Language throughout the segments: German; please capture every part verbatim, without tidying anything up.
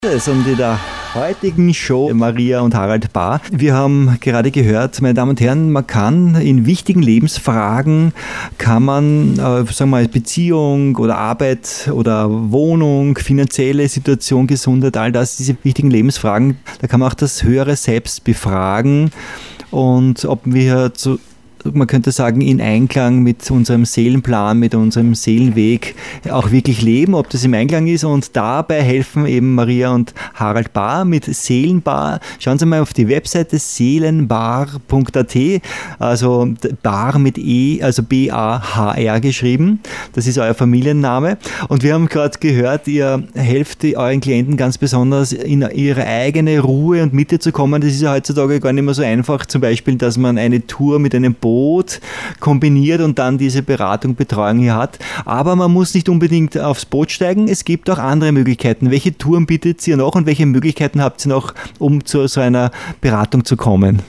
Und in der heutigen Show Maria und Harald Bahr. Wir haben gerade gehört, meine Damen und Herren, man kann in wichtigen Lebensfragen, kann man, äh, sagen wir mal, Beziehung oder Arbeit oder Wohnung, finanzielle Situation, Gesundheit, all das, diese wichtigen Lebensfragen, da kann man auch das höhere Selbst befragen und ob wir zu man könnte sagen, in Einklang mit unserem Seelenplan, mit unserem Seelenweg auch wirklich leben, ob das im Einklang ist. Und dabei helfen eben Maria und Harald Bahr mit Seelenbar. Schauen Sie mal auf die Webseite seelenbar punkt a t, also Bar mit E, also B A H R geschrieben. Das ist euer Familienname. Und wir haben gerade gehört, ihr helft euren Klienten ganz besonders in ihre eigene Ruhe und Mitte zu kommen. Das ist ja heutzutage gar nicht mehr so einfach. Zum Beispiel, dass man eine Tour mit einem Boot kombiniert und dann diese Beratung, Betreuung hier hat. Aber man muss nicht unbedingt aufs Boot steigen. Es gibt auch andere Möglichkeiten. Welche Touren bietet ihr noch und welche Möglichkeiten habt ihr noch, um zu so einer Beratung zu kommen?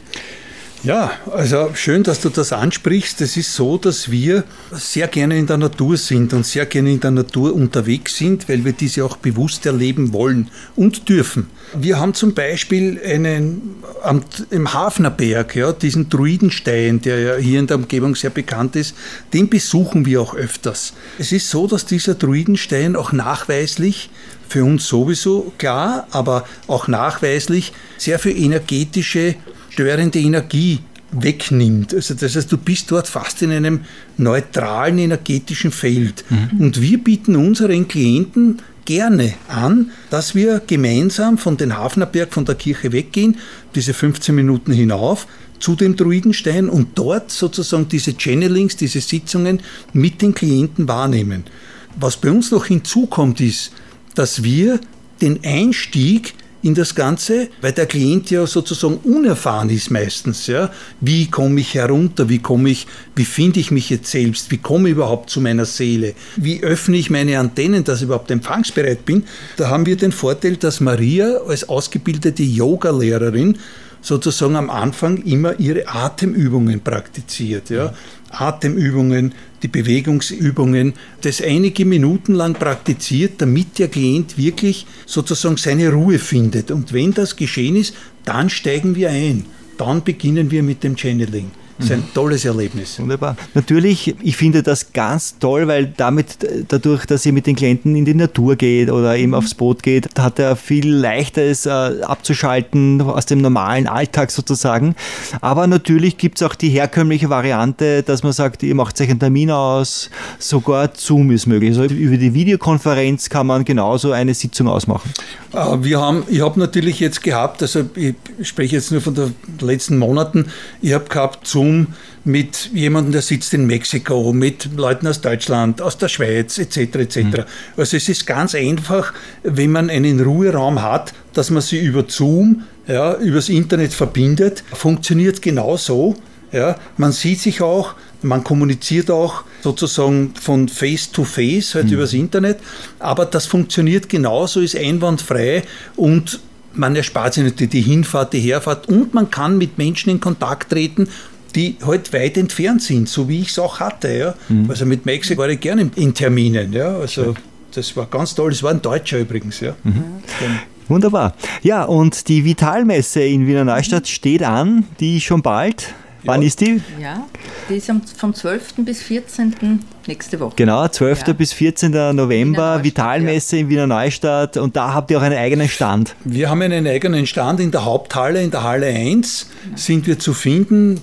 Ja, also schön, dass du das ansprichst. Es ist so, dass wir sehr gerne in der Natur sind und sehr gerne in der Natur unterwegs sind, weil wir diese auch bewusst erleben wollen und dürfen. Wir haben zum Beispiel einen am, im Hafnerberg, ja, diesen Druidenstein, der ja hier in der Umgebung sehr bekannt ist, den besuchen wir auch öfters. Es ist so, dass dieser Druidenstein auch nachweislich, für uns sowieso klar, aber auch nachweislich sehr viel energetische störende Energie wegnimmt. Also das heißt, du bist dort fast in einem neutralen energetischen Feld. Mhm. Und wir bieten unseren Klienten gerne an, dass wir gemeinsam von den Hafnerberg, von der Kirche weggehen, diese fünfzehn Minuten hinauf, zu dem Druidenstein und dort sozusagen diese Channelings, diese Sitzungen mit den Klienten wahrnehmen. Was bei uns noch hinzukommt, ist, dass wir den Einstieg in das Ganze, weil der Klient ja sozusagen unerfahren ist meistens. Ja? Wie komme ich herunter? Wie komme ich, wie finde ich mich jetzt selbst? Wie komme ich überhaupt zu meiner Seele? Wie öffne ich meine Antennen, dass ich überhaupt empfangsbereit bin? Da haben wir den Vorteil, dass Maria als ausgebildete Yoga-Lehrerin sozusagen am Anfang immer ihre Atemübungen praktiziert. Ja? Atemübungen, die Bewegungsübungen, das einige Minuten lang praktiziert, damit der Klient wirklich sozusagen seine Ruhe findet. Und wenn das geschehen ist, dann steigen wir ein. Dann beginnen wir mit dem Channeling. Das ist ein tolles Erlebnis. Wunderbar. Natürlich, ich finde das ganz toll, weil damit, dadurch, dass ihr mit den Klienten in die Natur geht oder eben aufs Boot geht, hat er viel leichter es äh, abzuschalten aus dem normalen Alltag sozusagen. Aber natürlich gibt es auch die herkömmliche Variante, dass man sagt, ihr macht euch einen Termin aus, sogar Zoom ist möglich. Also über die Videokonferenz kann man genauso eine Sitzung ausmachen. Äh, wir haben, ich habe natürlich jetzt gehabt, also ich spreche jetzt nur von den letzten Monaten, ich habe gehabt Zoom mit jemandem, der sitzt in Mexiko, mit Leuten aus Deutschland, aus der Schweiz et cetera et cetera. Mhm. Also es ist ganz einfach, wenn man einen Ruheraum hat, dass man sie über Zoom, ja, übers Internet verbindet, funktioniert genauso. Ja. Man sieht sich auch, man kommuniziert auch sozusagen von Face to Face, halt mhm. übers Internet, aber das funktioniert genauso, ist einwandfrei und man erspart sich natürlich die Hinfahrt, die Herfahrt und man kann mit Menschen in Kontakt treten, die halt weit entfernt sind, so wie ich es auch hatte. Ja. Mhm. Also mit Mexiko war ich gerne in Terminen. Ja. Also das war ganz toll. Das war ein Deutscher übrigens. Ja. Mhm. Wunderbar. Ja, und die Vitalmesse in Wiener Neustadt steht an, die schon bald. Wann ja. ist die? Ja, die ist vom zwölften bis vierzehnten nächste Woche. Genau, zwölften bis vierzehnten November, Vitalmesse ja. in Wiener Neustadt und da habt ihr auch einen eigenen Stand. Wir haben einen eigenen Stand in der Haupthalle, in der Halle eins ja. sind wir zu finden.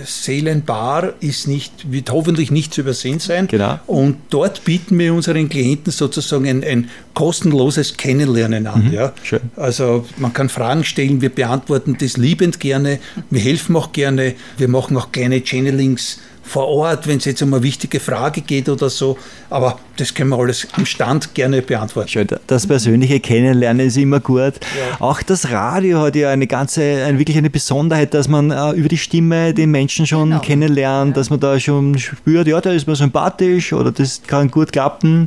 Seelenbar ist nicht, wird hoffentlich nicht zu übersehen sein. Genau. Und dort bieten wir unseren Klienten sozusagen ein, ein kostenloses Kennenlernen an. Mhm, ja. Schön. Also man kann Fragen stellen, wir beantworten das liebend gerne, wir helfen auch gerne, wir machen auch kleine Channelings vor Ort, wenn es jetzt um eine wichtige Frage geht oder so. Aber das können wir alles am Stand gerne beantworten. Schön, das persönliche Kennenlernen ist immer gut. Ja. Auch das Radio hat ja eine ganze, eine, wirklich eine Besonderheit, dass man äh, über die Stimme den Menschen schon genau. kennenlernt, ja. dass man da schon spürt, ja, der ist mir sympathisch oder das kann gut klappen.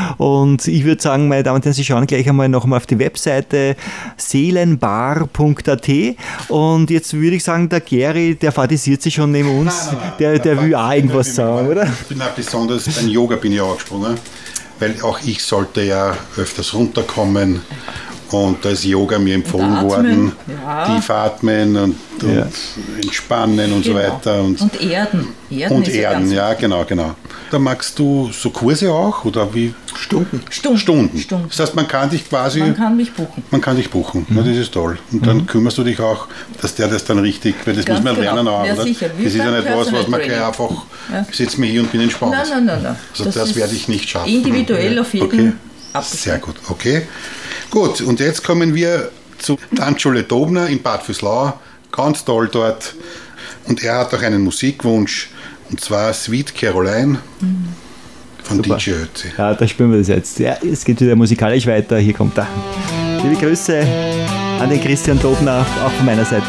Und ich würde sagen, meine Damen und Herren, Sie schauen gleich einmal noch mal auf die Webseite seelenbar punkt a t und jetzt würde ich sagen, der Geri, der fantasiert sich schon neben uns, nein, nein, nein. der, der will auch irgendwas sagen, oder? Ich bin auch besonders, beim Yoga bin ich auch gesprungen, weil auch ich sollte ja öfters runterkommen Und da ist Yoga mir empfohlen atmen, worden. ja. Tief atmen und, und Ja. entspannen und Genau. so weiter. Und, Und Erden. Erden und ist ja Erden, ganz ja, genau, genau. Da magst du so Kurse auch oder wie? Stunden. Stunden. Stunden. Stunden. Das heißt, man kann dich quasi, Man kann mich buchen. man kann dich buchen. Na, das ist toll. Und dann kümmerst du dich auch, dass der das dann richtig, weil das Ganz muss man genau. lernen auch, Ja, oder? sicher. Wie Das ist ja beim nicht was, was man Personal gleich Training. einfach, Ja. ich setze mich hier und bin entspannt. Nein, nein, nein, nein. Also das, ist werde ich nicht schaffen. Individuell auf jeden Okay. abgestimmt. Sehr gut, okay. Gut, und jetzt kommen wir zur Tanzschule Dobner in Bad Vöslau. Ganz toll dort. Und er hat auch einen Musikwunsch, und zwar Sweet Caroline von Super. D J Ötzi. Ja, da spüren wir das jetzt. Ja, es geht wieder musikalisch weiter. Hier kommt er. Liebe Grüße an den Christian Dobner, auch von meiner Seite.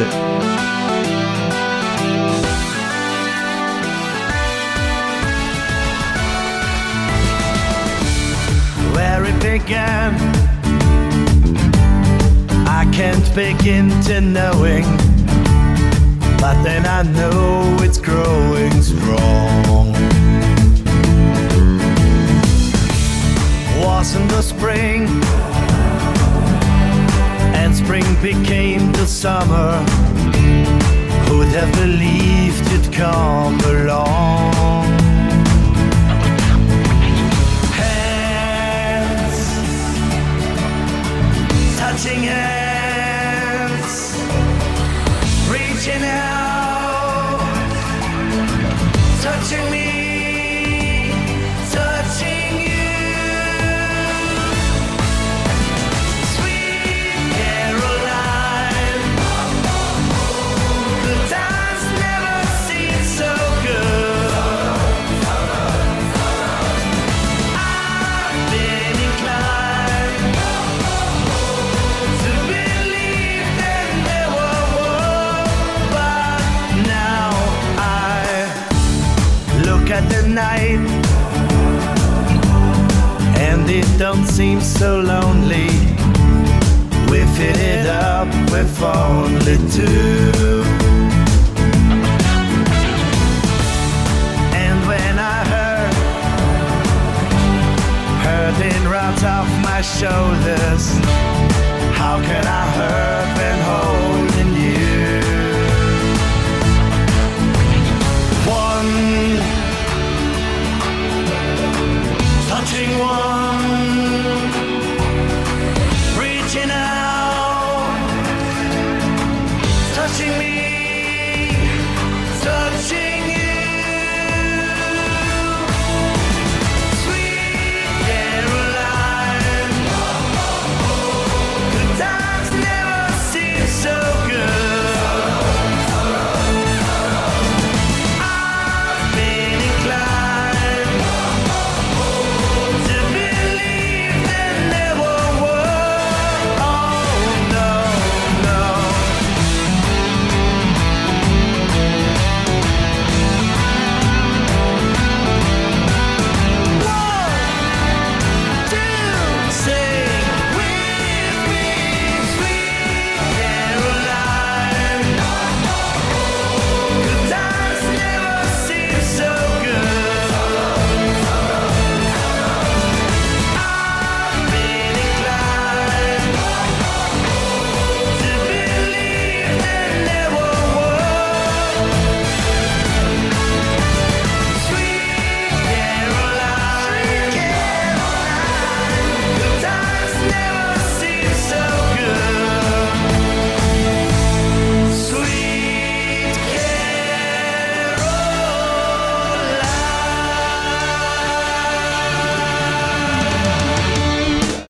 Where it began, I can't begin to knowing, but then I know it's growing strong. Wasn't the spring, and spring became the summer. Who'd have believed it'd come along? Hands, touching hands, reaching out, touching me, touching you. Sweet Caroline, the times never seem so good. I've been inclined to believe that there were more, but now I look at the night and it don't seem so lonely. We fill it up with only two. And when I heard hurting right off my shoulders, how can